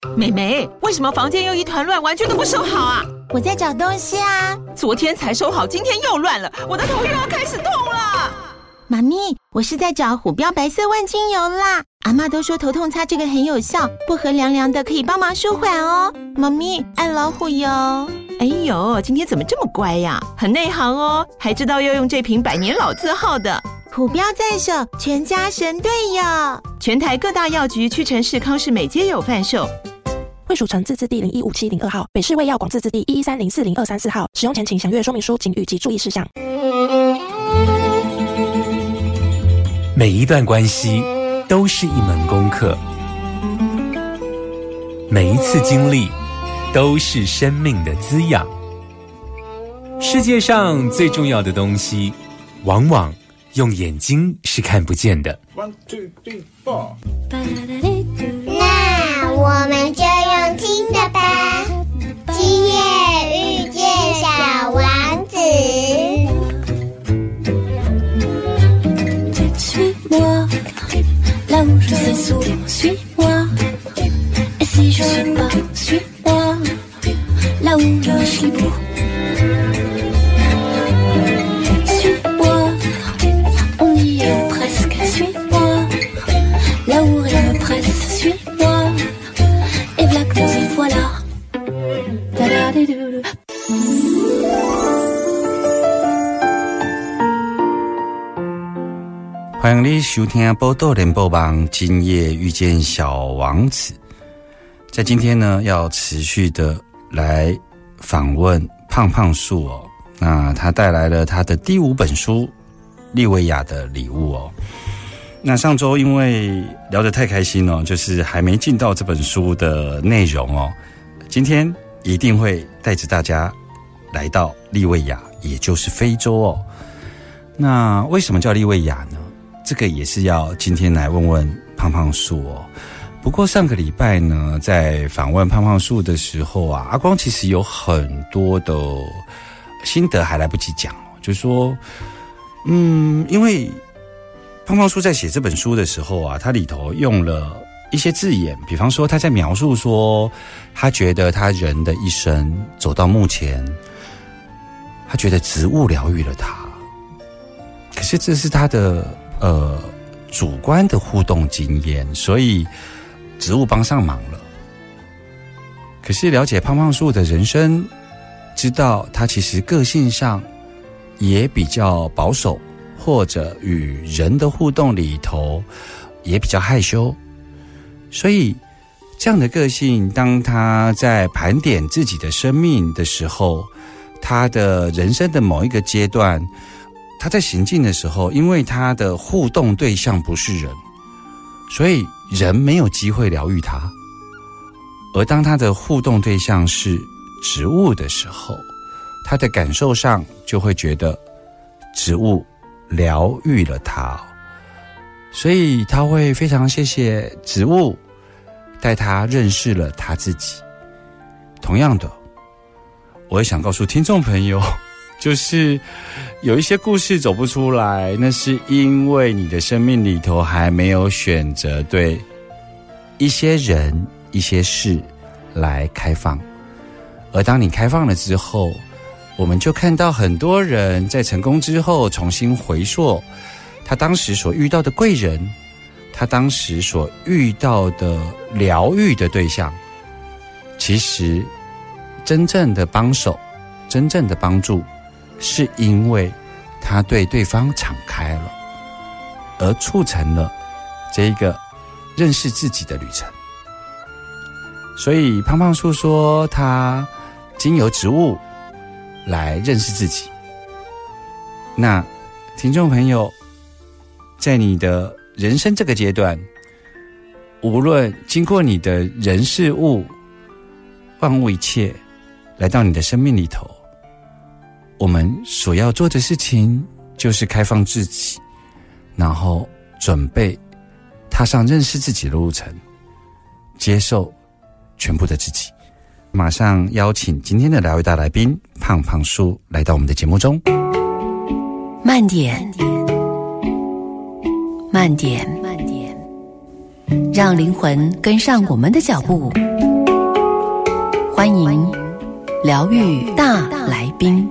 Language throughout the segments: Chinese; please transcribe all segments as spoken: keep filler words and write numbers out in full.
妹妹，为什么房间又一团乱，玩具都不收好啊？ 我在找东西啊。 昨天才收好，今天又乱了，我的头又要开始痛了。 妈咪，我是在找虎标白色万金油啦。阿嬷都说头痛擦这个很有效，薄荷凉凉的可以帮忙舒缓哦。妈咪，爱老虎油。 哎呦，今天怎么这么乖呀？很内行哦，还知道要用这瓶百年老字号的。 虎标在手，全家神队友。 全台各大药局、屈臣氏、康士美皆有贩售。 惠蜀城自治地零一五七零二号，北市卫药广自治地一一三零四零二三四号。使用前请详阅说明书、警语及注意事项。 每一段关系都是一门功课，每一次经历都是生命的滋养。世界上最重要的东西，往往用眼睛是看不见的。 One, two, three, four. 那我们就用听的吧。今夜遇见小王子。 Suis-moi, là où je sais souvent, suis-moi. Et si je suis pas, suis-moi, là où je suis beau. Suis-moi, on y est presque, suis-moi, là où rien ne presse, suis-moi. Et v'là que nous y voilà. Da-da-di-do-do. 欢迎你收听报道联播网，今夜遇见小王子。在今天呢，要持续的来访问胖胖树哦。那他带来了他的第五本书《利维亚的礼物》哦。那上周因为聊得太开心哦，就是还没进到这本书的内容哦。今天一定会带着大家来到利维亚，也就是非洲哦。那为什么叫利维亚呢？这个也是要今天来问问胖胖树哦。不过上个礼拜呢，在访问胖胖树的时候啊，阿光其实有很多的心得还来不及讲，就是说，嗯，因为胖胖树在写这本书的时候啊，他里头用了一些字眼，比方说他在描述说，他觉得他人的一生走到目前，他觉得植物疗愈了他，可是这是他的呃，主观的互动经验，所以植物帮上忙了。可是了解胖胖树的人生，知道他其实个性上也比较保守，或者与人的互动里头也比较害羞，所以这样的个性，当他在盘点自己的生命的时候，他的人生的某一个阶段，他在行进的时候，因为他的互动对象不是人，所以人没有机会疗愈他。而当他的互动对象是植物的时候，他的感受上就会觉得植物疗愈了他，所以他会非常谢谢植物带他认识了他自己。同样的，我也想告诉听众朋友，就是有一些故事走不出来，那是因为你的生命里头还没有选择对一些人、一些事来开放。而当你开放了之后，我们就看到很多人在成功之后重新回溯他当时所遇到的贵人，他当时所遇到的疗愈的对象，其实真正的帮手、真正的帮助，是因为他对对方敞开了，而促成了这一个认识自己的旅程。所以胖胖树说，他经由植物来认识自己。那听众朋友，在你的人生这个阶段，无论经过你的人事物、万物一切来到你的生命里头，我们所要做的事情就是开放自己，然后准备踏上认识自己的路程，接受全部的自己。马上邀请今天的疗愈大来宾胖胖树来到我们的节目中。 慢点，慢点，慢点，让灵魂跟上我们的脚步， 欢迎疗愈大来宾。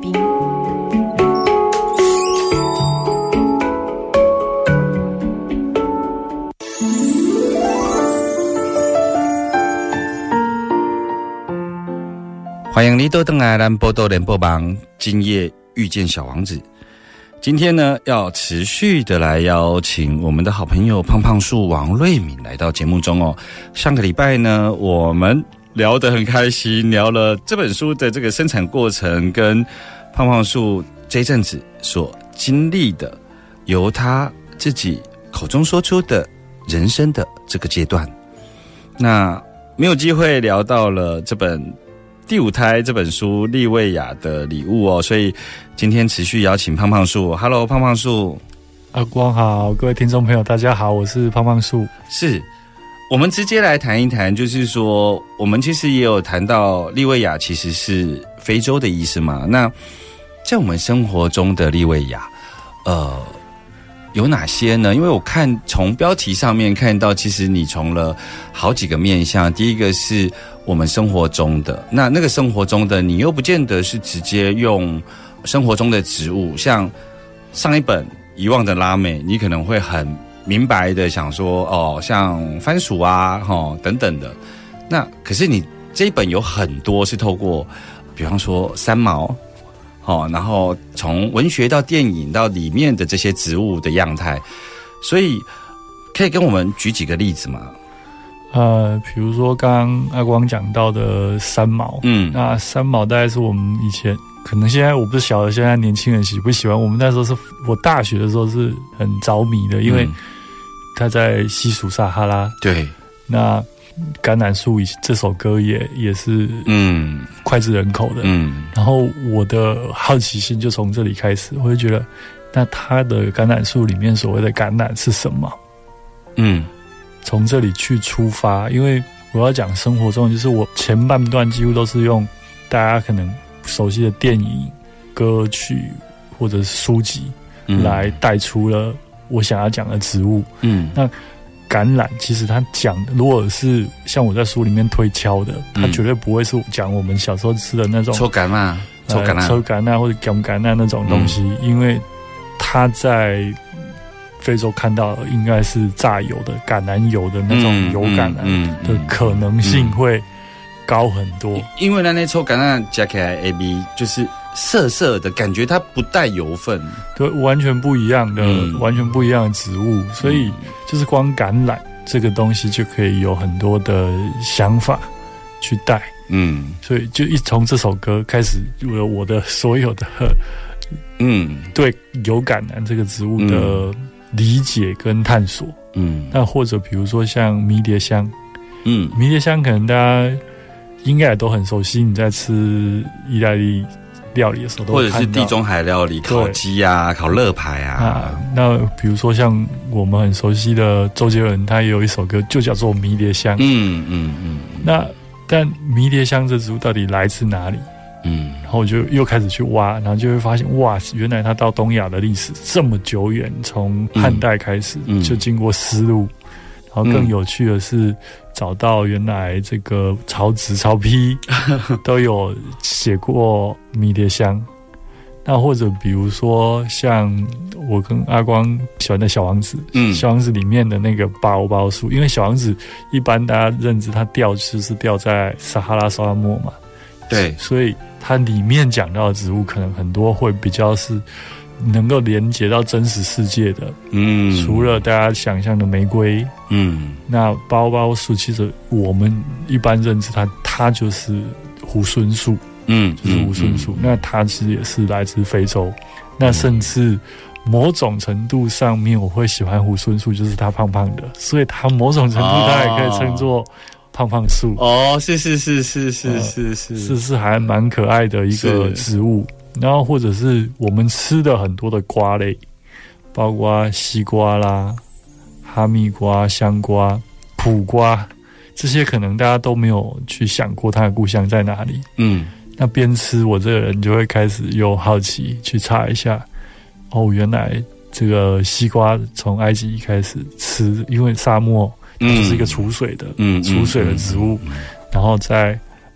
欢迎你都登来咱波多联播榜，今夜遇见小王子。今天呢，要持续的来邀请我们的好朋友胖胖树王瑞敏来到节目中哦。上个礼拜呢，我们聊得很开心，聊了这本书的这个生产过程，跟胖胖树这一阵子所经历的，由他自己口中说出的人生的这个阶段。那没有机会聊到了这本第五胎这本书利维亚的礼物哦，所以今天持续邀请胖胖树。 Hello 胖胖树。 阿光好，各位听众朋友大家好，我是胖胖树。 是我们直接来谈一谈，就是说我们其实也有谈到利维亚其实是非洲的意思嘛，那在我们生活中的利维亚呃有哪些呢？因为我看从标题上面看到，其实你从了好几个面向。第一个是我们生活中的，那那个生活中的，你又不见得是直接用生活中的植物，像上一本《遗忘的拉美》，你可能会很明白的想说，哦，像番薯啊，哦等等的。那可是你这一本有很多是透过，比方说三毛。哦，然后从文学到电影到里面的这些植物的样态，所以可以跟我们举几个例子吗？ 呃，比如说刚刚阿光讲到的三毛，嗯，那三毛大概是我们以前，可能现在我不是晓得现在年轻人喜不喜欢，我们那时候是我大学的时候是很着迷的，因为他在西属撒哈拉， 对， 那橄榄树这首歌也也是嗯脍炙人口的，嗯，然后我的好奇心就从这里开始，我就觉得那它的橄榄树里面所谓的橄榄是什么？嗯，从这里去出发，因为我要讲生活中，就是我前半段几乎都是用大家可能熟悉的电影、歌曲或者是书籍来带出了我想要讲的植物，嗯，那橄榄其实他讲的，如果是像我在书里面推敲的，他绝对不会是讲我们小时候吃的那种抽橄榄、抽橄榄、 抽橄榄或者橄橄榄那种东西，嗯、因为他在非洲看到的应该是榨油的橄榄油的那种油橄榄的可能性会高很多。嗯嗯嗯、 因为那那抽橄榄加起来 A B 就是涩涩的感觉，它不带油分， 对，完全不一样的、嗯、完全不一样的植物，所以就是光橄榄这个东西就可以有很多的想法去带，嗯，所以就一从这首歌开始有了我的所有的嗯对油橄榄这个植物的理解跟探索，嗯，那或者比如说像迷迭香，嗯，迷迭香可能大家应该也都很熟悉，你在吃意大利料理的时候都会看到， 或者是地中海料理，烤鸡啊、烤肋排啊。 啊那比如说像我们很熟悉的周杰伦，他也有一首歌就叫做《迷迭香》。嗯嗯嗯。那但迷迭香这植物到底来自哪里？嗯，然后我就又开始去挖，然后就会发现，哇，原来它到东亚的历史这么久远，从汉代开始、嗯、就经过丝路。然后更有趣的是，找到原来这个曹植、曹丕都有写过迷迭香。那或者比如说像我跟阿光喜欢的小王子，嗯，小王子里面的那个包包树，因为小王子一般大家认知它掉就是掉在撒哈拉沙漠嘛， 对， 所以它里面讲到的植物可能很多会比较是能够连接到真实世界的，嗯，除了大家想象的玫瑰，嗯，那包包树其实我们一般认知它，它就是猢狲树，嗯，就是猢狲树，嗯嗯、那它其实也是来自非洲，那甚至某种程度上面，我会喜欢猢狲树，就是它胖胖的，所以它某种程度它也可以称作胖胖树。 哦，是是是是是是是， 是是还蛮可爱的一个植物。然后或者是我们吃的很多的瓜类，包括西瓜啦、哈密瓜、香瓜、苦瓜，这些可能大家都没有去想过它的故乡在哪里。嗯，那边吃我这个人就会开始有好奇去查一下，哦，原来这个西瓜从埃及开始吃，因为沙漠它就是一个储水的、嗯、储水的植物，嗯嗯嗯、然后在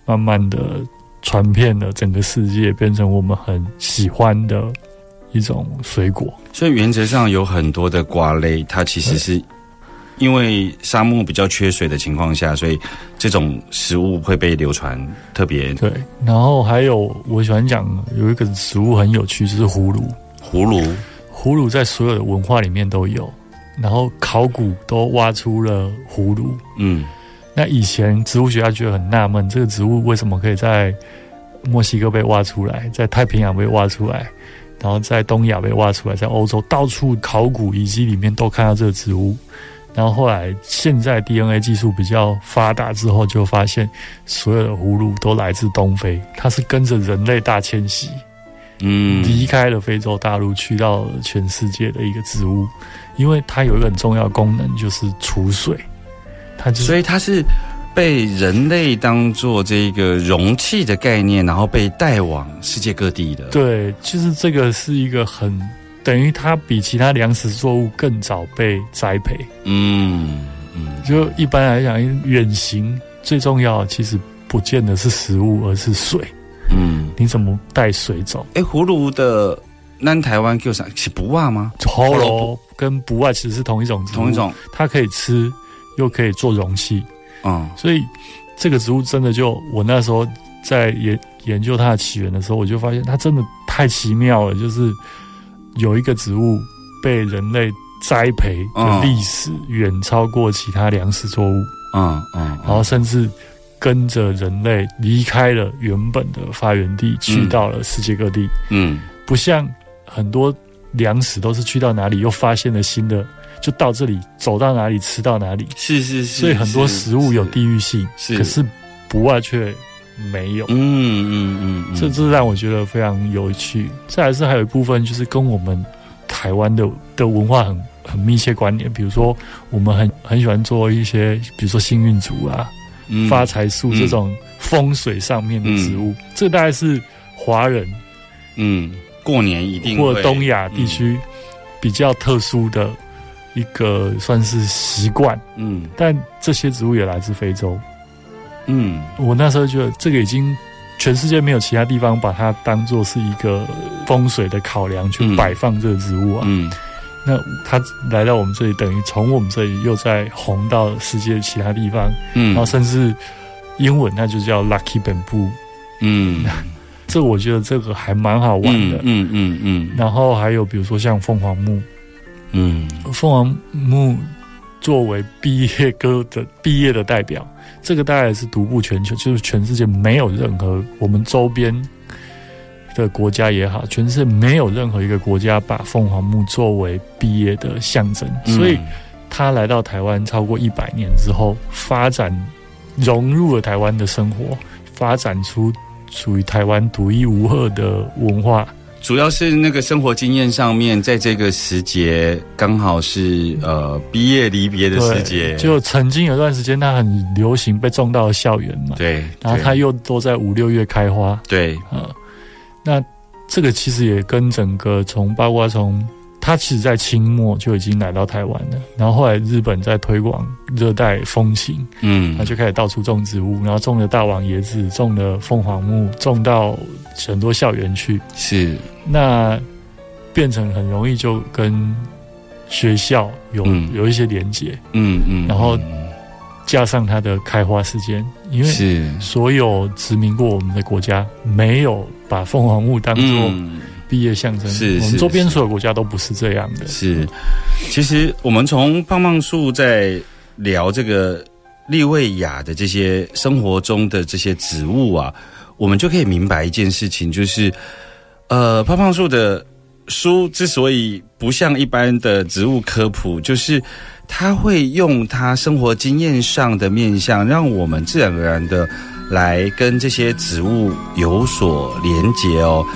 慢慢的传遍了整个世界，变成我们很喜欢的一种水果。 所以原则上有很多的瓜类，它其实是因为沙漠比较缺水的情况下，所以这种食物会被流传特别。 对，然后还有我喜欢讲有一个食物很有趣，就是葫芦。 葫芦， 葫芦在所有的文化里面都有，然后考古都挖出了葫芦。嗯。那以前植物学家觉得很纳闷，这个植物为什么可以在墨西哥被挖出来，在太平洋被挖出来，然后在东亚被挖出来，在欧洲到处考古遗迹里面都看到这个植物。然后后来现在 D N A 技术比较发达之后，就发现所有的葫芦都来自东非，它是跟着人类大迁徙，嗯，离开了非洲大陆，去到全世界的一个植物。因为它有一个很重要的功能，就是储水。它就是、 所以它是被人类当作这个容器的概念，然后被带往世界各地的。 对，就是这个是一个很等于它比其他粮食作物更早被栽培。嗯嗯，就一般来讲，远行最重要的其实不见得是食物，而是水。嗯，你怎么带水走？ 哎，葫芦的那台湾叫啥？是卜啊吗？ 葫芦跟卜啊其实是同一种植物， 同一种， 它可以吃。又可以做容器，嗯，所以这个植物真的就我那时候在研研究它的起源的时候，我就发现它真的太奇妙了，就是有一个植物被人类栽培的历史远超过其他粮食作物，嗯嗯，然后甚至跟着人类离开了原本的发源地，去到了世界各地，嗯，不像很多粮食都是去到哪里又发现了新的。就到这里，走到哪里吃到哪里， 是是是， 所以很多食物有地域性，是，可是卜啊却没有，嗯嗯嗯，嗯这这让我觉得非常有趣。再来是还有一部分就是跟我们台湾的的文化很很密切关联，比如说我们很很喜欢做一些，比如说幸运竹啊、嗯、发财树这种风水上面的植物，嗯、这大概是华人， 嗯，过年一定会或东亚地区比较特殊的。一个算是习惯，嗯，但这些植物也来自非洲，嗯，我那时候觉得这个已经全世界没有其他地方把它当作是一个风水的考量去摆放这个植物啊，嗯，那它来到我们这里，等于从我们这里又再红到世界其他地方，嗯，然后甚至英文那就叫 Lucky Bamboo， 嗯，这我觉得这个还蛮好玩的，嗯嗯 嗯, 嗯，然后还有比如说像凤凰木。嗯，凤凰木作为毕业歌的毕业的代表，这个大概是独步全球，就是全世界没有任何我们周边的国家也好，全世界没有任何一个国家把凤凰木作为毕业的象征，嗯、所以他来到台湾超过一百年之后，发展融入了台湾的生活，发展出属于台湾独一无二的文化。 主要是那个生活经验上面，在这个时节刚好是呃毕业离别的时节， 就曾经有段时间它很流行被种到校园嘛， 对， 然后它又都在五六月开花， 对， 呃，那这个其实也跟整个从包括从它其实在清末就已经来到台湾了，然后后来日本在推广热带风情，嗯，它就开始到处种植物，然后种了大王椰子，种了凤凰木，种到很多校园去， 是， 那变成很容易就跟学校有、嗯、有一些连结，嗯嗯，然后加上它的开花时间，因为是所有殖民过我们的国家没有把凤凰木当作、嗯毕业象征，是我们周边所有国家都不是这样的。 是，其实我们从胖胖树在聊这个利维亚的这些生活中的这些植物啊，我们就可以明白一件事情，就是呃，胖胖树的书之所以不像一般的植物科普，就是他会用他生活经验上的面向，让我们自然而然的来跟这些植物有所连结哦。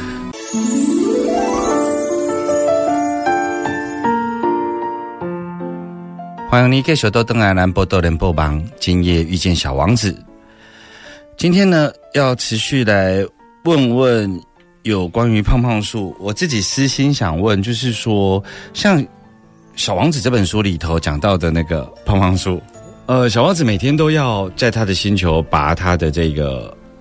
欢迎你继续到登来南波多联播网，今夜遇见小王子。今天呢，要持续来问问有关于胖胖树，我自己私心想问，就是说，像小王子这本书里头讲到的那个胖胖树，呃，小王子每天都要在他的星球拔他的这个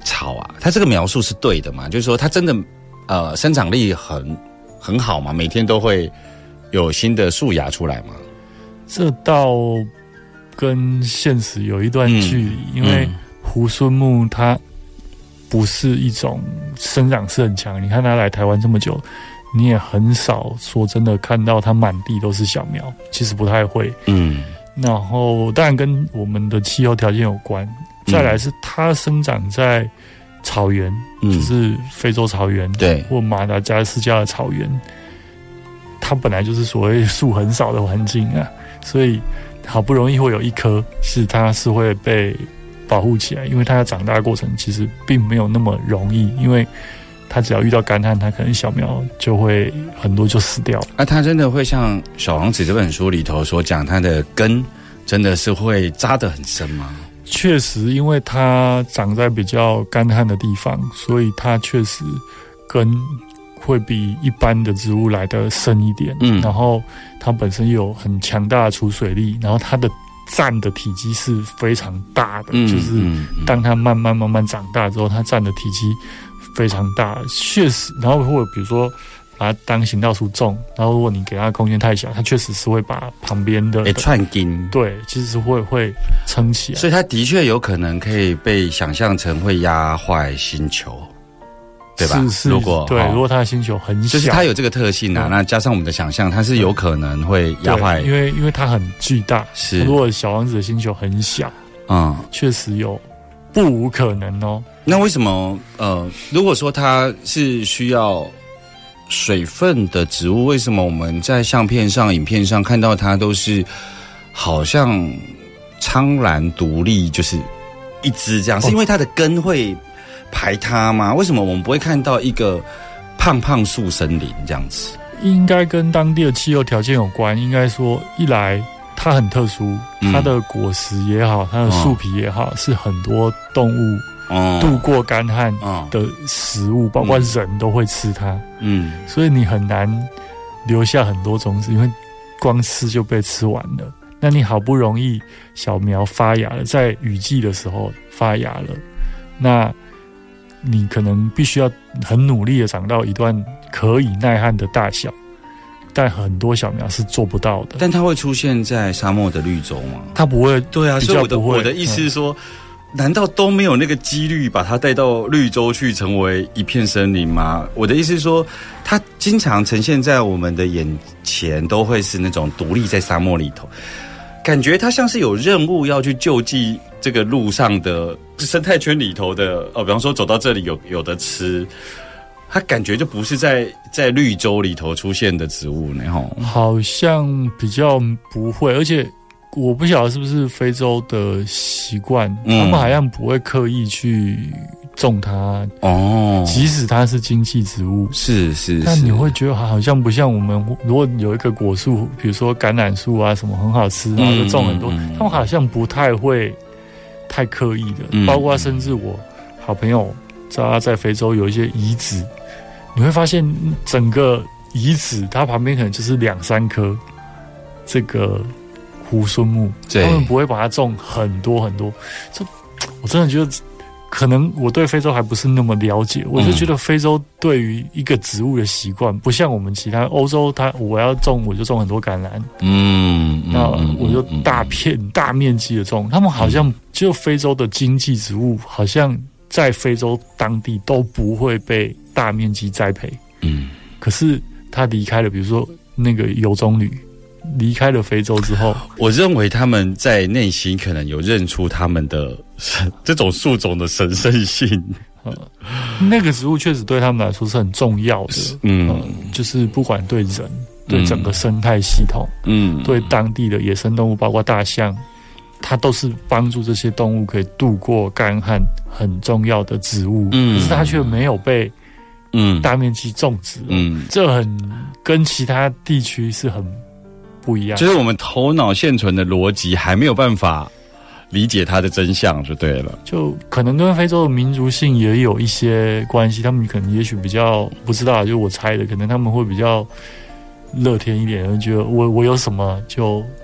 草啊，它这个描述是对的嘛？就是说它真的呃生长力很很好嘛，每天都会有新的树芽出来嘛？ 这倒跟现实有一段距离，嗯、因为猢狲木它不是一种生长是很强，你看它来台湾这么久，你也很少说真的看到它满地都是小苗，其实不太会。嗯，然后当然跟我们的气候条件有关，再来是它生长在草原，嗯、就是非洲草原，对，或马达加斯加的草原，它本来就是所谓树很少的环境啊，所以好不容易会有一棵是它是会被保护起来，因为它的长大的过程其实并没有那么容易，因为它只要遇到干旱，它可能小苗就会很多就死掉。 那、啊、它真的会像《小王子》这本书里头所讲，它的根真的是会扎得很深吗？ 确实，因为它长在比较干旱的地方，所以它确实根会比一般的植物来得深一点。嗯，然后它本身有很强大的储水力，然后它的占的体积是非常大的，嗯、就是当它慢慢慢慢长大之后，它占的体积非常大，确实。然后或者比如说把它当行道树种，然后如果你给它空间太小，它确实是会把旁边的诶串根， 对，其实是会会撑起来。 所以它的确有可能可以被想象成会压坏星球，对吧？ 是是， 如果对，哦、如果它的星球很小， 就是它有这个特性啊，那加上我们的想象，它是有可能会压坏， 因为因为它很巨大。 是， 如果小王子的星球很小，嗯，确实有不无可能哦。 那为什么呃，如果说它是需要水分的植物，为什么我们在相片上、影片上看到它都是好像苍然独立，就是一枝这样？是因为它的根会排它吗？为什么我们不会看到一个胖胖树森林这样子？ 应该跟当地的气候条件有关。应该说，一来它很特殊，它的果实也好，它的树皮也好，嗯、是很多动物度过干旱的食物，嗯、包括人都会吃它。嗯，所以你很难留下很多种子，因为光吃就被吃完了。那你好不容易小苗发芽了，在雨季的时候发芽了，那你可能必须要很努力的长到一段可以耐旱的大小，但很多小苗是做不到的。 但它会出现在沙漠的绿洲吗？ 它不会。 对啊，所以我的我的意思是说。嗯，难道都没有那个几率把它带到绿洲去成为一片森林吗？我的意思是说，它经常呈现在我们的眼前都会是那种独立在沙漠里头，感觉它像是有任务要去救济这个路上的生态圈里头的哦，比方说走到这里有有的吃，它感觉就不是在在绿洲里头出现的植物呢，吼， 好像比较不会，而且。我不晓得是不是非洲的习惯，嗯、他们好像不会刻意去种它哦，即使它是经济植物， 是是是， 但你会觉得好像不像我们，如果有一个果树，比如说橄榄树啊什么很好吃，然后就种很多，嗯、他们好像不太会太刻意的，嗯、包括甚至我好朋友知道他在非洲有一些遗址，你会发现整个遗址它旁边可能就是两三棵这个。猢狲木，他们不会把它种很多很多。这我真的觉得，可能我对非洲还不是那么了解。我就觉得非洲对于一个植物的习惯，不像我们其他欧洲，它我要种我就种很多橄榄，嗯，那我就大片大面积的种。他们好像就非洲的经济植物，好像在非洲当地都不会被大面积栽培。嗯，可是他离开了，比如说那个油棕榈。离开了非洲之后， 我认为他们在内心可能有认出他们的这种树种的神圣性。 嗯、那个植物确实对他们来说是很重要的。嗯，嗯就是不管对人、对整个生态系统，嗯，对当地的野生动物，包括大象，它都是帮助这些动物可以度过干旱很重要的植物。嗯，可是它却没有被嗯大面积种植。嗯，这很跟其他地区是很。不一样， 就是我们头脑现存的逻辑还没有办法理解它的真相，就对了。 就可能跟非洲的民族性也有一些关系，他们可能也许比较不知道，就我猜的，可能他们会比较乐天一点，就觉得我我有什么就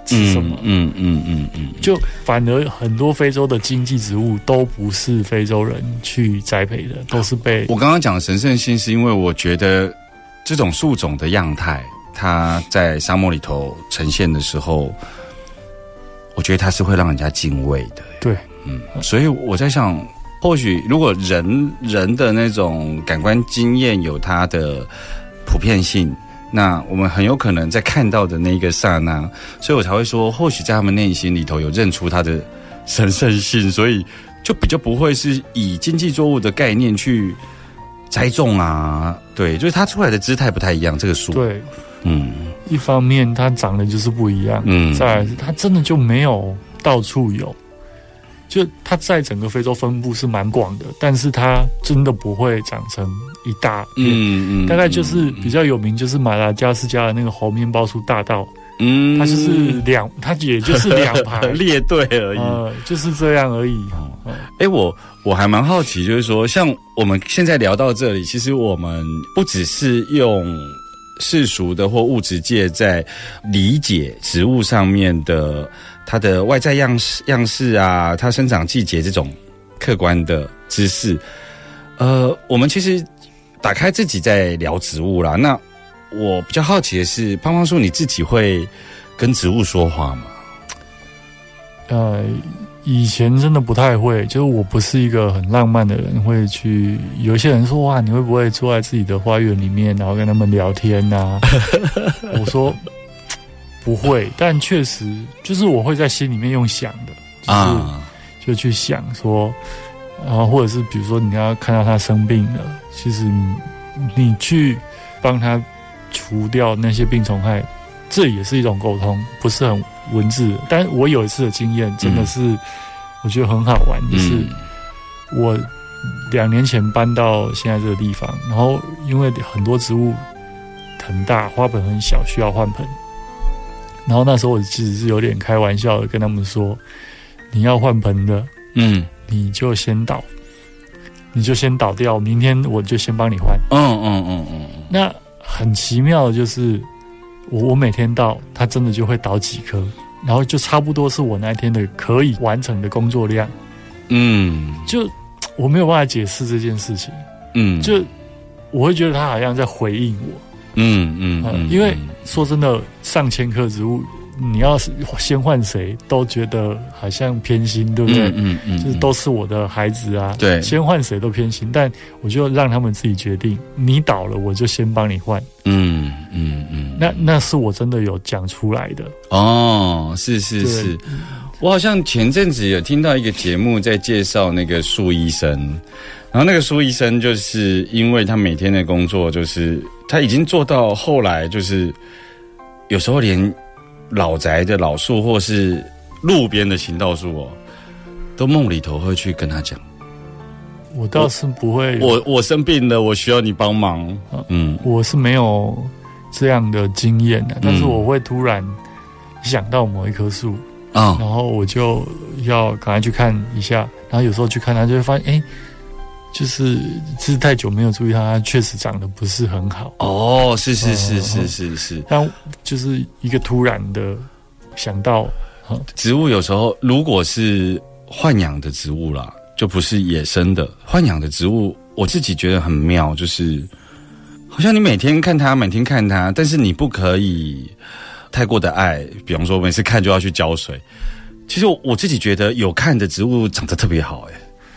吃什么。 嗯嗯嗯 嗯, 嗯， 就反而很多非洲的经济植物都不是非洲人去栽培的，都是被我刚刚讲的神圣性，是因为我觉得这种树种的样态，它在沙漠里头呈现的时候，我觉得它是会让人家敬畏的。 对， 嗯，所以我在想，或许如果人人的那种感官经验有它的普遍性，那我们很有可能在看到的那一个刹那，所以我才会说，或许在他们内心里头有认出它的神圣性，所以就比较不会是以经济作物的概念去栽种啊。对，就是它出来的姿态不太一样，这个树。 对， 嗯， 一方面它长得就是不一样，嗯，再来是它真的就没有到处有。就它在整个非洲分布是蛮广的，但是它真的不会长成一大片，嗯嗯，大概就是比较有名，就是马达加斯加的那个猴面包树大道，嗯，它就是两，它也就是两排列队而已， 呃，就是这样而已。 哎、欸，我我还蛮好奇，就是说，像我们现在聊到这里，其实我们不只是用世俗的或物质界在理解植物上面的它的外在样式样式啊，它生长季节这种客观的知识，呃，我们其实打开自己在聊植物啦。那我比较好奇的是，胖胖树你自己会跟植物说话吗？ 呃，以前真的不太会，就是我不是一个很浪漫的人，会去有一些人说哇，你会不会坐在自己的花园里面，然后跟他们聊天啊？我说不会，但确实就是我会在心里面用想的，就是就去想说，啊，或者是比如说你要看到他生病了，其实你你去帮他除掉那些病虫害，这也是一种沟通，不是很文字的。但我有一次的经验真的是我觉得很好玩，嗯，就是我两年前搬到现在这个地方，然后因为很多植物很大，花盆很小，需要换盆。然后那时候我其实是有点开玩笑的跟他们说，你要换盆的，嗯，你就先倒，你就先倒掉，明天我就先帮你换。嗯嗯嗯嗯。那很奇妙的就是我我每天倒，它真的就会倒几颗，然后就差不多是我那天的可以完成的工作量。嗯，就我没有办法解释这件事情。嗯，就我会觉得它好像在回应我。嗯嗯嗯，因为说真的，上千棵植物，你要是先换谁，都觉得好像偏心，对不对？嗯 嗯, 嗯，就是都是我的孩子啊，对，先换谁都偏心，但我就让他们自己决定，你倒了，我就先帮你换。嗯嗯嗯，那那是我真的有讲出来的。 哦，是是是，我好像前阵子有听到一个节目在介绍那个树医生。然后那个苏医生就是因为他每天的工作，就是他已经做到后来，就是有时候连老宅的老树或是路边的行道树哦，都梦里头会去跟他讲。 我倒是不会， 我我生病了，我需要你帮忙。 嗯，我是没有这样的经验的，但是我会突然想到某一棵树啊，然后我就要赶快去看一下，然后有时候去看它就会发现，哎。就是是太久没有注意它，它确实长得不是很好。 哦，是是是是是是， 但就是一个突然的想到， 植物有时候如果是豢养的植物啦，就不是野生的豢养的植物，我自己觉得很妙，就是好像你每天看它，每天看它，但是你不可以太过的爱，比方说每次看就要去浇水。其实我我自己觉得有看的植物长得特别好，哎。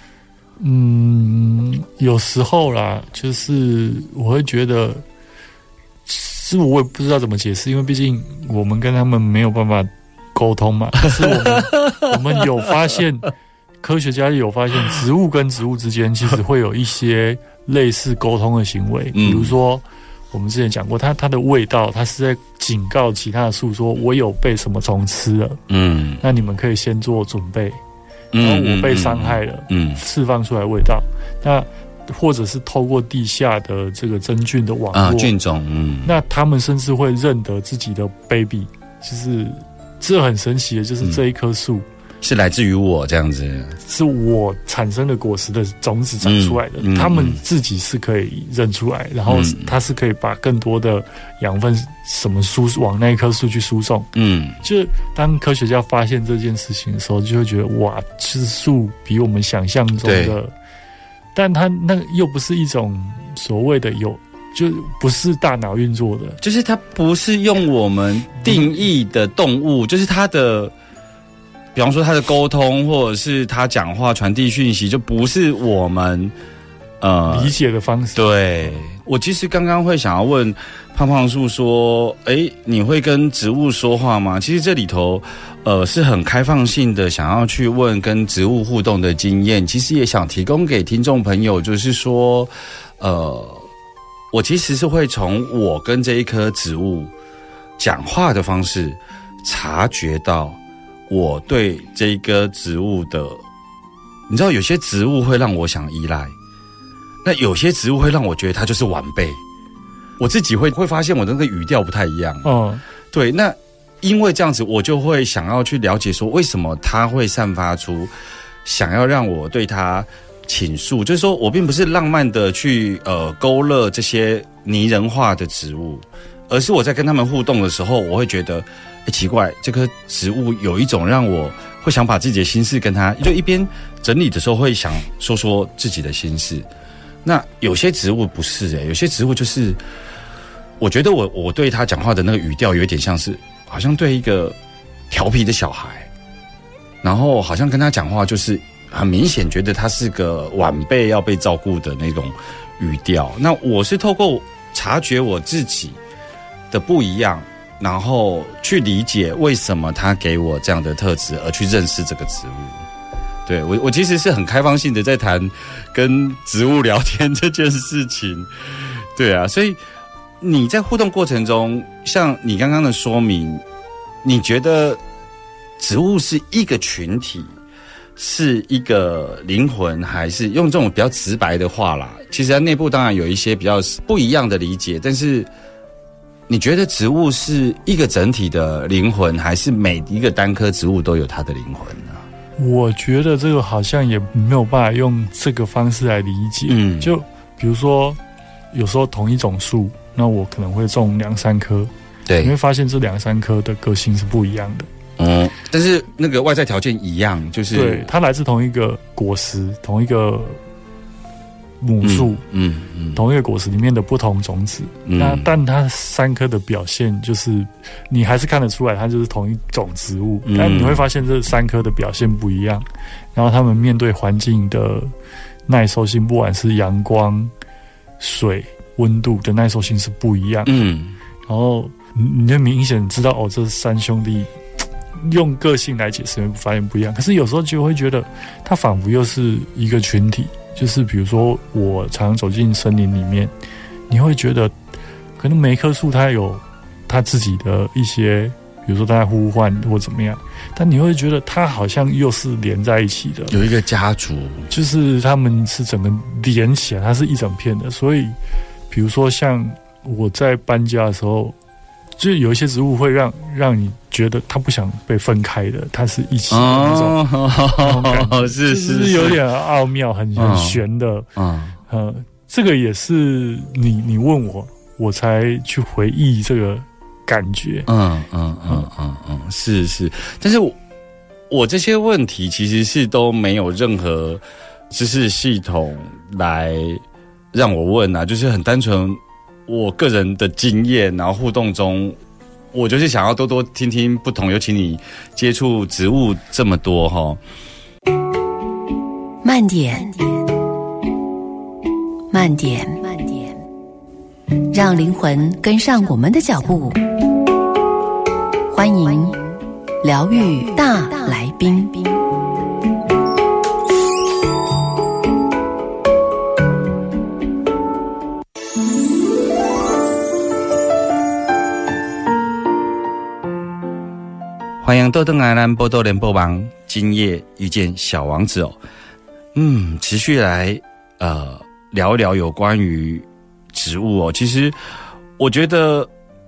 嗯，有时候啦，就是我会觉得，是我也不知道怎么解释，因为毕竟我们跟他们没有办法沟通嘛。可是我们我们有发现，科学家有发现，植物跟植物之间其实会有一些类似沟通的行为，比如说我们之前讲过，它它的味道，它是在警告其他的树说，我有被什么虫吃了，嗯，那你们可以先做准备。然后我被伤害了，嗯，释放出来味道，那或者是透过地下的这个真菌的网络，啊， 菌种，嗯， 那他们甚至会认得自己的 baby， 就是这很神奇的，就是这一棵树， 是来自于我这样子， 是我产生的果实的种子长出来的，嗯嗯、他们自己是可以认出来，然后它是可以把更多的养分什么输往那一棵树去输送。嗯，就是当科学家发现这件事情的时候，就会觉得哇，吃树比我们想象中的，但它那又不是一种所谓的有。就不是大脑运作的， 就是它不是用我们定义的动物，嗯、就是它的，比方说它的沟通，或者是它讲话传递讯息，就不是我们呃理解的方式。 对，我其实刚刚会想要问胖胖树说，哎，你会跟植物说话吗？其实这里头呃是很开放性的，想要去问跟植物互动的经验，其实也想提供给听众朋友，就是说，呃。我其实是会从我跟这一棵植物讲话的方式，察觉到我对这一棵植物的，你知道有些植物会让我想依赖，那有些植物会让我觉得它就是晚辈，我自己会会发现我的那个语调不太一样。 嗯， 对，那因为这样子，我就会想要去了解说，为什么它会散发出想要让我对它倾诉，就是说我并不是浪漫的去呃勾勒这些拟人化的植物，而是我在跟他们互动的时候，我会觉得，哎，奇怪，这棵植物有一种让我会想把自己的心事跟他，就一边整理的时候会想说说自己的心事。那有些植物不是哎、欸，有些植物就是，我觉得我我对他讲话的那个语调有一点像是，好像对一个调皮的小孩，然后好像跟他讲话就是。很明显觉得他是个晚辈要被照顾的那种语调，那我是透过察觉我自己的不一样，然后去理解为什么他给我这样的特质，而去认识这个植物。对，我我其实是很开放性的在谈跟植物聊天这件事情。对啊，所以你在互动过程中，像你刚刚的说明，你觉得植物是一个群体，是一个灵魂，还是用这种比较直白的话啦？其实它内部当然有一些比较不一样的理解，但是你觉得植物是一个整体的灵魂，还是每一个单棵植物都有它的灵魂呢？ 我觉得这个好像也没有办法用这个方式来理解。嗯，就比如说有时候同一种树，那我可能会种两三棵，对，你会发现这两三棵的个性是不一样的。 嗯，但是那个外在条件一样，就是对，它来自同一个果实，同一个母树，嗯 嗯, 嗯，同一个果实里面的不同种子。嗯、那但它三棵的表现，就是你还是看得出来，它就是同一种植物，嗯、但你会发现这三棵的表现不一样，然后它们面对环境的耐受性，不管是阳光、水、温度的耐受性是不一样。嗯，然后你就明显知道，哦，这三兄弟。用个性来解释，发现不一样。可是有时候就会觉得，它仿佛又是一个群体。就是比如说，我常常走进森林里面，你会觉得，可能每一棵树它有它自己的一些，比如说它在呼唤或怎么样，但你会觉得它好像又是连在一起的， 有一个家族， 就是他们是整个连起来，它是一整片的。所以，比如说像我在搬家的时候。就有一些植物会让让你觉得它不想被分开的，它是一起的那种，哦、那种感觉，是是是，有点奥妙，很很玄的。嗯，呃，这个也是你你问我，我才去回忆这个感觉。 嗯嗯嗯嗯嗯，是是，但是我我这些问题其实是都没有任何知识系统来让我问啊，就是很单纯。我个人的经验，然后互动中，我就是想要多多听听不同，尤其你接触植物这么多哈。 慢点，慢点，慢点，让灵魂跟上我们的脚步。欢迎疗愈大来宾。 欢迎豆豆来兰波豆联播网，今夜遇见小王子哦。嗯，持续来呃聊一聊有关于植物哦。其实我觉得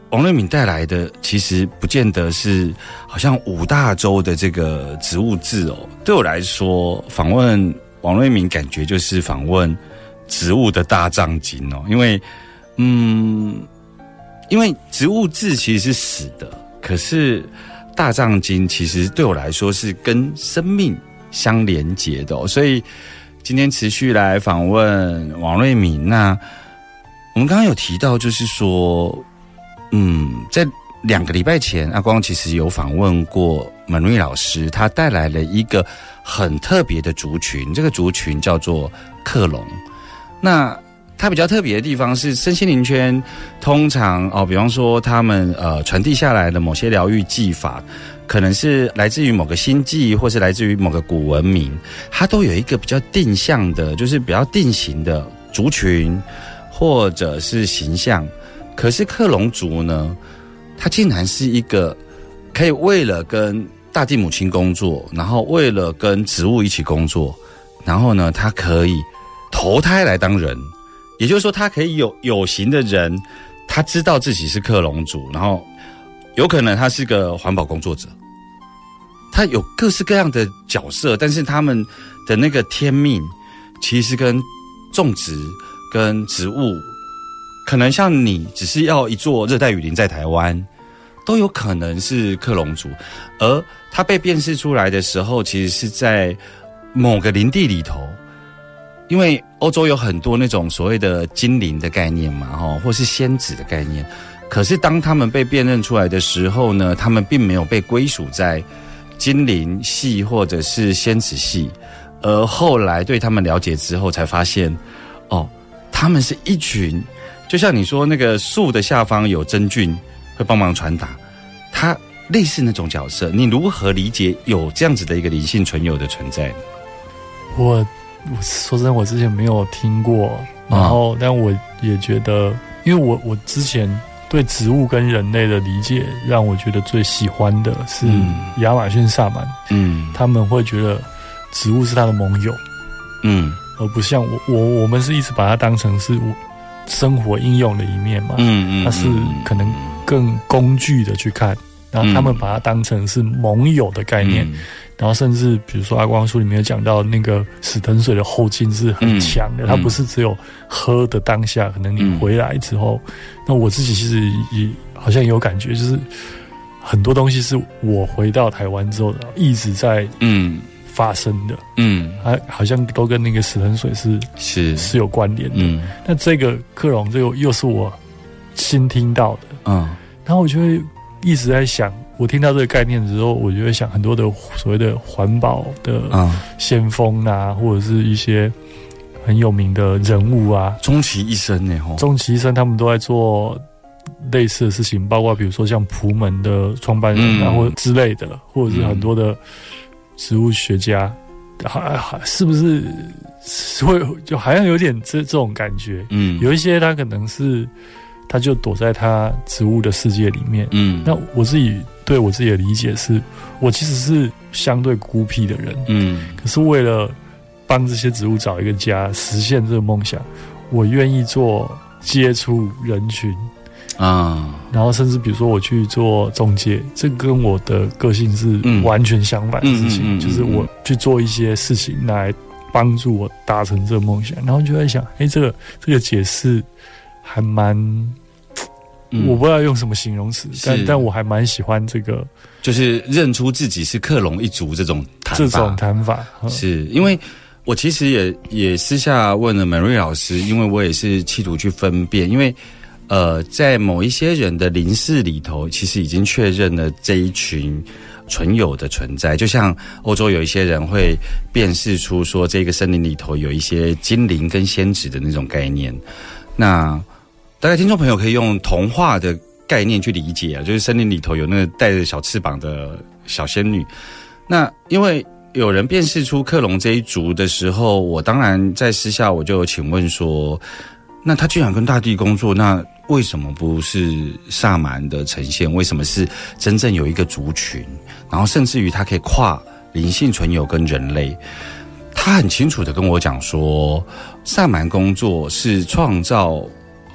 王瑞敏带来的其实不见得是好像五大洲的这个植物志哦。对我来说，访问王瑞敏感觉就是访问植物的大藏经哦，因为嗯，因为植物志其实是死的，可是大藏经其实对我来说是跟生命相连结的哦，所以今天持续来访问王瑞敏。那我们刚刚有提到，就是说。嗯，在两个礼拜前，阿光其实有访问过门瑞老师，他带来了一个很特别的族群，这个族群叫做克隆。那它比较特别的地方是，身心灵圈通常哦，比方说他们呃传递下来的某些疗愈技法，可能是来自于某个星际，或是来自于某个古文明，它都有一个比较定向的，就是比较定型的族群或者是形象。可是克隆族呢，它竟然是一个可以为了跟大地母亲工作，然后为了跟植物一起工作，然后呢，它可以投胎来当人，也就是说，它可以有有形的人，他知道自己是克隆族，然后有可能他是个环保工作者，他有各式各样的角色，但是他们的那个天命其实跟种植跟植物。可能像你只是要一座热带雨林在台湾，都有可能是克隆族，而它被辨识出来的时候，其实是在某个林地里头，因为欧洲有很多那种所谓的精灵的概念嘛，齁，或是仙子的概念。可是当他们被辨认出来的时候呢，他们并没有被归属在精灵系或者是仙子系，而后来对他们了解之后，才发现，哦，他们是一群。就像你说，那个树的下方有真菌会帮忙传达，它类似那种角色。你如何理解有这样子的一个灵性存有的存在呢？ 我我说真的，我之前没有听过，然后、嗯、但我也觉得，因为我我之前对植物跟人类的理解，让我觉得最喜欢的是亚马逊萨满，嗯，他们会觉得植物是他的盟友，嗯，而不像我我我们是一直把它当成是我。生活应用的一面嘛，嗯嗯，它是可能更工具的去看，然后他们把它当成是盟友的概念，嗯、然后甚至比如说阿光书里面有讲到那个死藤水的后劲是很强的，嗯、它不是只有喝的当下，可能你回来之后，嗯、那我自己其实也好像有感觉，就是很多东西是我回到台湾之后一直在嗯。发生的，嗯，它好像都跟那个死藤水是是是有关联的。嗯，那这个克隆，这个又是我新听到的，嗯，然后我就会一直在想，我听到这个概念之后，我就会想很多的所谓的环保的先锋啊，或者是一些很有名的人物啊， 终其一生呢，吼， 终其一生他们都在做类似的事情，包括比如说像普门的创办人啊，嗯、或者之类的，或者是很多的。植物学家，是不是会就好像有点这这种感觉？嗯，有一些他可能是他就躲在他植物的世界里面。嗯，那我自己对我自己的理解是，我其实是相对孤僻的人。嗯，可是为了帮这些植物找一个家，实现这个梦想，我愿意做接触人群。啊，然后甚至比如说我去做中介，这跟我的个性是完全相反的事情，嗯、就是我去做一些事情来帮助我达成这个梦想，然后就在想，哎，这个这个解释还蛮，嗯、我不知道用什么形容词，但但我还蛮喜欢这个， 就是认出自己是克隆一族这种谈法， 这种谈法， 是因为。我其实也也私下问了美瑞老师，因为我也是企图去分辨，因为。呃，在某一些人的灵视里头，其实已经确认了这一群存有的存在。就像欧洲有一些人会辨识出说，这个森林里头有一些精灵跟仙子的那种概念。那大概听众朋友可以用童话的概念去理解啊，就是森林里头有那个带着小翅膀的小仙女。那因为有人辨识出克隆这一族的时候，我当然在私下我就有请问说，那他居然跟大地工作，那为什么不是萨满的呈现？为什么是真正有一个族群？然后甚至于他可以跨灵性存有跟人类？他很清楚的跟我讲说，萨满工作是创造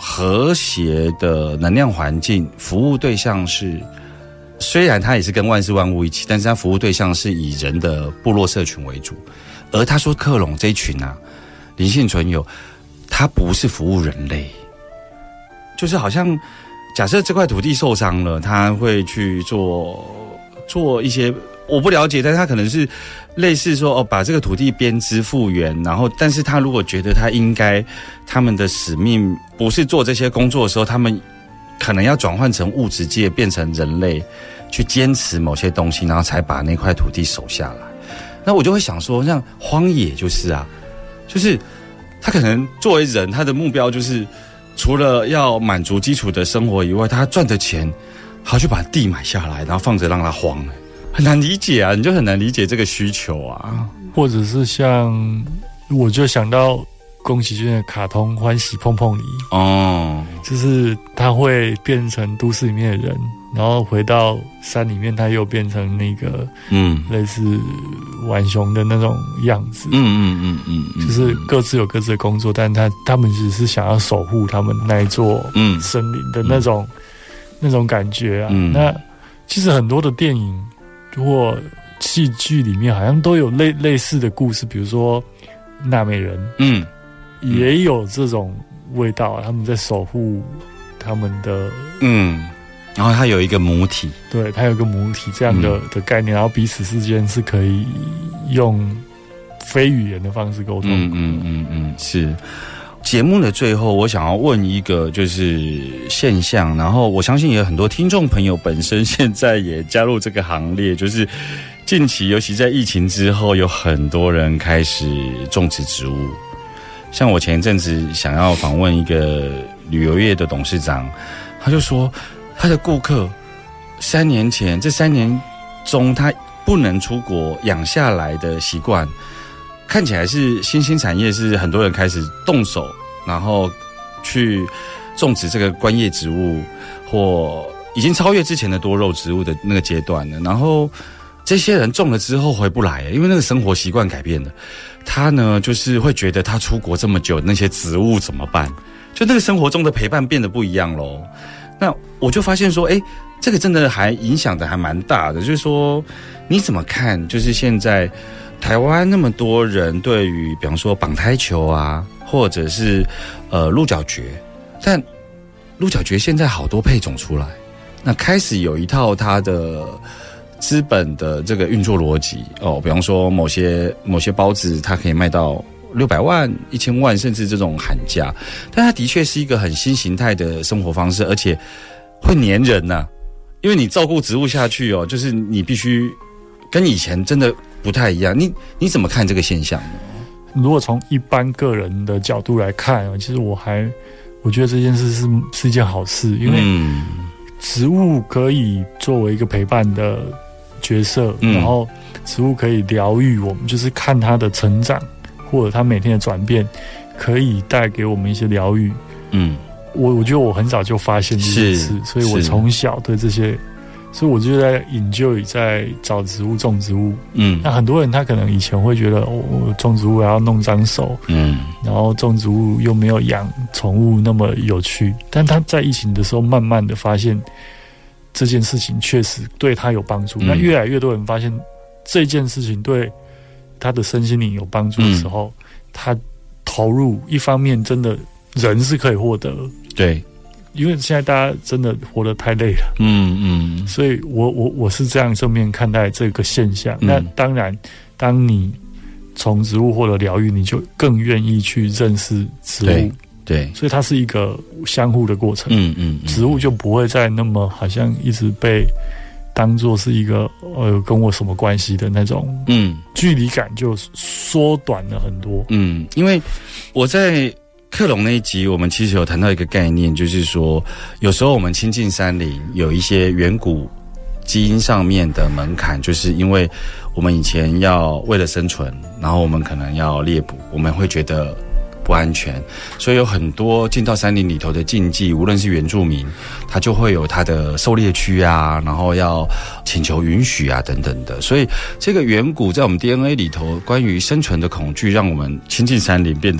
和谐的能量环境，服务对象是，虽然他也是跟万事万物一起，但是他服务对象是以人的部落社群为主。而他说克隆这一群啊，灵性存有，他不是服务人类，就是好像假设这块土地受伤了，他会去做做一些我不了解，但是他可能是类似说哦，把这个土地编织复原，然后但是他如果觉得他应该他们的使命不是做这些工作的时候，他们可能要转换成物质界，变成人类去坚持某些东西，然后才把那块土地守下来。那我就会想说，像荒野就是啊，就是他可能作为人，他的目标就是除了要满足基础的生活以外，他赚的钱还要去把地买下来，然后放着让它荒，很难理解啊，你就很难理解这个需求啊。 或者是像，我就想到宫崎骏的卡通《欢喜碰碰梨》哦，就是他会变成都市里面的人，然后回到山里面，他又变成那个嗯，类似浣熊的那种样子。嗯嗯嗯嗯，嗯就是各自有各自的工作，但他他们只是想要守护他们那一座森林的那种、嗯、那种感觉啊。嗯、那其实很多的电影或戏剧里面好像都有类类似的故事，比如说纳美人，嗯，也有这种味道，他们在守护他们的嗯。 然后它有一个母体， 对，它有一个母体这样的、嗯、的概念，然后彼此之间是可以用非语言的方式沟通。嗯嗯嗯嗯，是。节目的最后，我想要问一个就是现象，然后我相信也有很多听众朋友本身现在也加入这个行列，就是近期尤其在疫情之后，有很多人开始种植植物。像我前一阵子想要访问一个旅游业的董事长，他就说，他的顾客三年前这三年中他不能出国养下来的习惯，看起来是新兴产业，是很多人开始动手，然后去种植这个观叶植物，或已经超越之前的多肉植物的那个阶段了。然后这些人种了之后回不来，因为那个生活习惯改变了。他呢就是会觉得他出国这么久，那些植物怎么办？就那个生活中的陪伴变得不一样咯。那我就发现说，哎，这个真的还影响的还蛮大的。就是说，你怎么看？就是现在台湾那么多人对于，比方说绑胎球啊，或者是呃鹿角蕨，但鹿角蕨现在好多配种出来，那开始有一套它的资本的这个运作逻辑哦。比方说某些某些包子，它可以卖到六百万、一千万，甚至这种喊价，但它的确是一个很新形态的生活方式，而且会黏人呐、啊。因为你照顾植物下去哦，就是你必须跟以前真的不太一样。你你怎么看这个现象呢？ 如果从一般个人的角度来看啊，其实我还我觉得这件事是是一件好事，因为植物可以作为一个陪伴的角色，嗯、然后植物可以疗愈我们，就是看它的成长。或者他每天的转变可以带给我们一些疗愈。嗯，我我觉得我很早就发现这件事，所以我从小对这些，所以我就在enjoy在找植物、种植物。嗯，那很多人他可能以前会觉得，哦，种植物还要弄脏手，嗯，然后种植物又没有养宠物那么有趣。但他在疫情的时候，慢慢的发现这件事情确实对他有帮助。嗯、那越来越多人发现这件事情对他的身心灵有帮助的时候，嗯、他投入一方面真的人是可以获得， 对， 因为现在大家真的活得太累了，嗯嗯，所以我我我是这样正面看待这个现象。嗯、那当然，当你从植物获得疗愈，你就更愿意去认识植物， 对，对， 所以它是一个相互的过程。嗯嗯，嗯植物就不会再那么好像一直被当作是一个呃跟我什么关系的那种，嗯，距离感就缩短了很多。 嗯，因为我在克隆那一集，我们其实有谈到一个概念，就是说，有时候我们亲近山林，有一些远古基因上面的门槛，就是因为我们以前要为了生存，然后我们可能要猎捕，我们会觉得不安全，所以有很多进到山林里头的禁忌，无论是原住民，他就会有他的狩猎区啊，然后要请求允许啊等等的。所以这个远古在我们 D N A 里头关于生存的恐惧，让我们亲近山林变得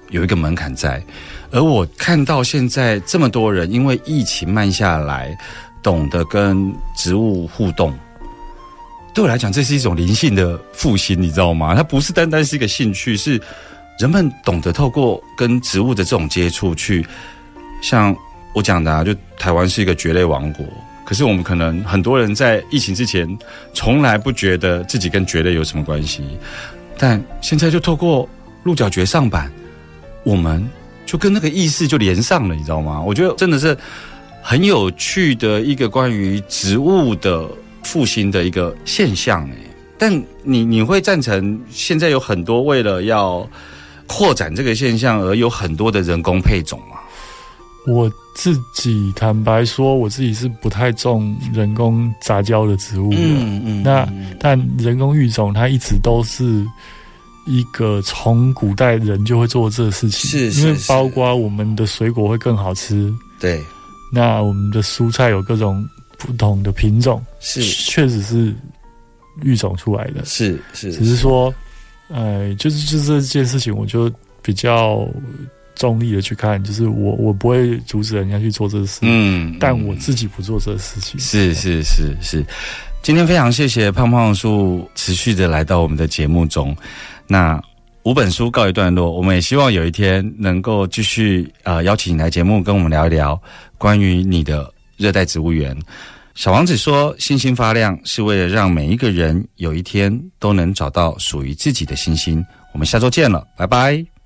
有一个门槛在。而我看到现在这么多人因为疫情慢下来，懂得跟植物互动，对我来讲这是一种灵性的复兴，你知道吗？它不是单单是一个兴趣，是人们懂得透过跟植物的这种接触去，像我讲的啊，就台湾是一个蕨类王国，可是我们可能很多人在疫情之前从来不觉得自己跟蕨类有什么关系，但现在就透过鹿角蕨上版，我们就跟那个意识就连上了，你知道吗？我觉得真的是很有趣的一个关于植物的复兴的一个现象诶。但你你会赞成现在有很多为了要扩展这个现象而有很多的人工配种吗？ 我自己坦白说，我自己是不太种人工杂交的植物的。嗯嗯。那但人工育种它一直都是一个从古代人就会做这个事情，是是是，因为包括我们的水果会更好吃。对。那我们的蔬菜有各种不同的品种，是确实是育种出来的。是是。只是说，呃，就是就是这件事情，我就比较中立的去看，就是我我不会阻止人家去做这个事，嗯，但我自己不做这个事情。是是是是。今天非常谢谢胖胖树持续的来到我们的节目中。那五本书告一段落，我们也希望有一天能够继续呃邀请你来节目跟我们聊一聊关于你的热带植物园。小王子说，星星发亮是为了让每一个人有一天都能找到属于自己的星星。我们下周见了，拜拜。